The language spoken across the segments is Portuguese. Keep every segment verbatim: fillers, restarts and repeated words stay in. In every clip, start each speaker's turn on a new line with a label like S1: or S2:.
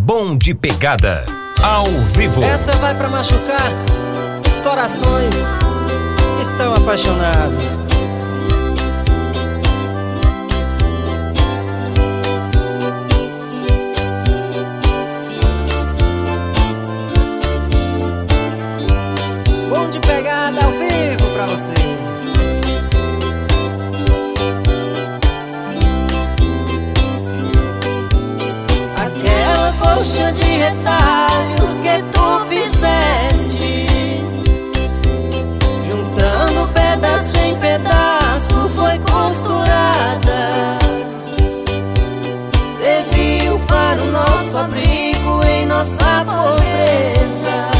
S1: Bom de Pegada, ao vivo.
S2: Essa vai pra machucar os corações que estão apaixonados. Bom de Pegada ao vivo pra você.
S3: Colcha de retalhos que tu fizeste, juntando pedaço em pedaço, foi costurada. Serviu para o nosso abrigo em nossa pobreza.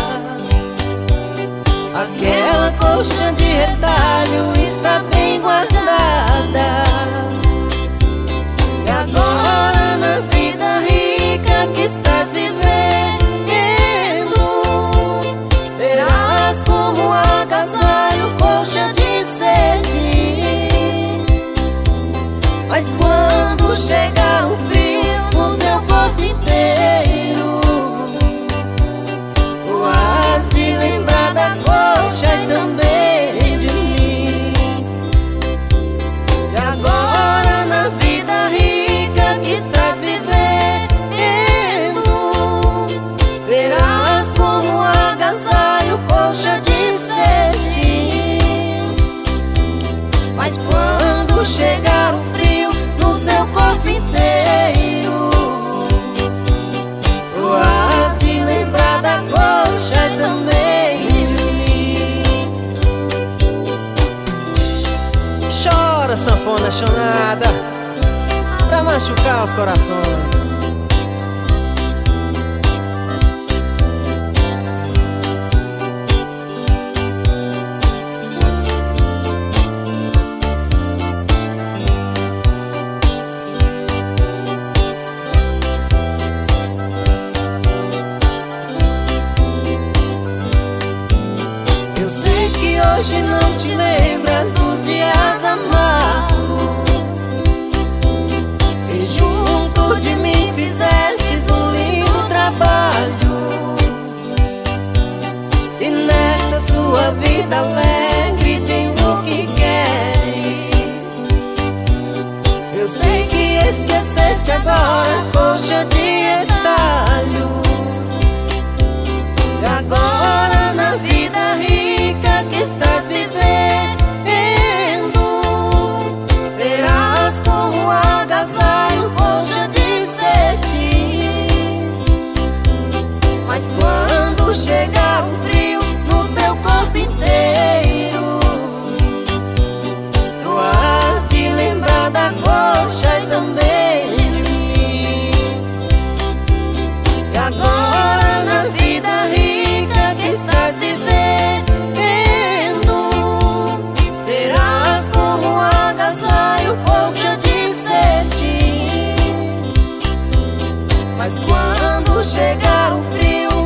S3: Aquela colcha de retalho está bem guardada. E agora na vida rica que estás vivendo, verás como agasalho colcha de cetim. Mas quando chegar o frio no seu corpo inteiro, tu has de lembrar da colcha e também de mim. E agora na vida rica que estás vivendo, verás como agasalho colcha de cetim. Mas quando chegar o frio no seu corpo inteiro, tu has de lembrar da colcha e também de mim.
S2: Chora, sanfona chonada, pra machucar os corações.
S3: Hoje não te lembras dos dias amargos, e junto de mim fizestes um lindo trabalho. Se nesta sua vida alegre tem o que queres, eu sei que esqueceste agora a colcha de retalho. E agora na vida rica que estás vivendo, verás como agasalho colcha de cetim. Mas quando chegar o frio no seu corpo inteiro, tu has de lembrar da colcha e também de mim. E agora na vida rica que estás vivendo, verás como agasalho colcha de cetim. Mas quando chegar o frio